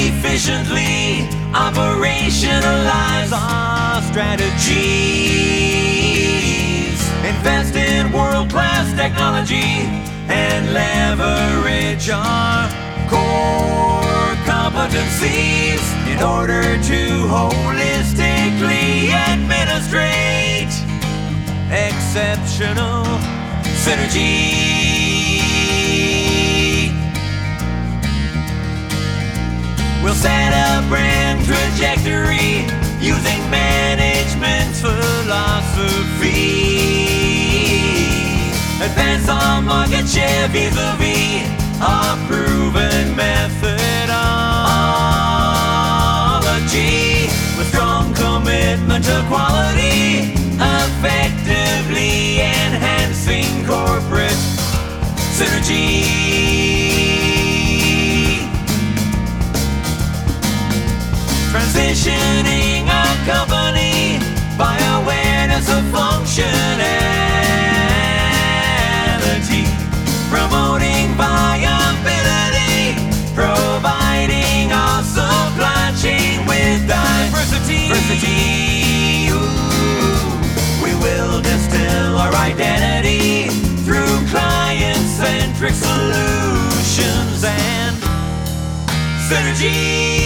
efficiently operationalize our strategies. Invest in world-class technology and leverage our core competencies in order to holistically administrate exceptional synergy. We'll set a brand trajectory using management's philosophy. Advance our market share vis-a-vis our proven methodology. With strong commitment to quality, effectively enhancing corporate synergy. Transitioning our company by awareness of functionality, promoting viability, providing our supply chain with diversity. We will distill our identity through client-centric solutions and synergy.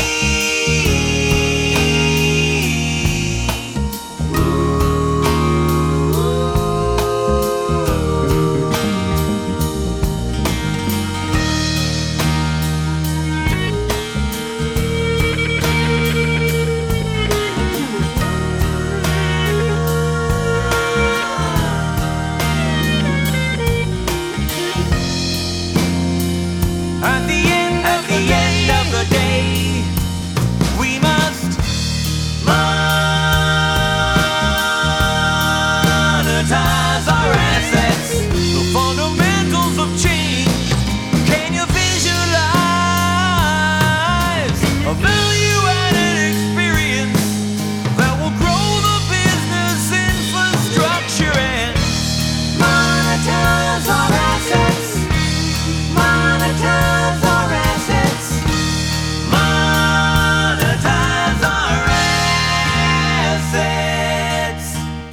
At the end of the day, we must monetize our assets. The fundamentals of change. Can you visualize a value-added experience that will grow the business infrastructure and monetize our assets? Monetize our assets. Monetize our assets.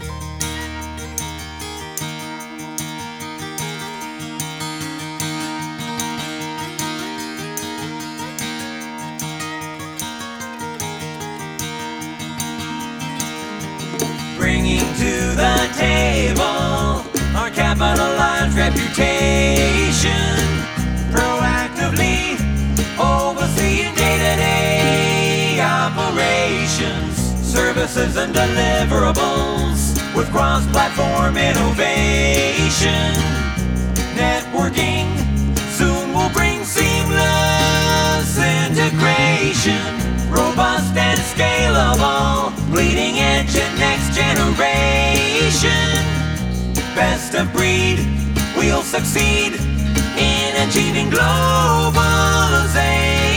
Bringing to the table our capitalized reputation, proactively overseeing day-to-day operations, services and deliverables with cross-platform innovation. Networking soon will bring seamless integration, robust and scalable, bleeding edge and next generation. Best of breed, we'll succeed in achieving globalization.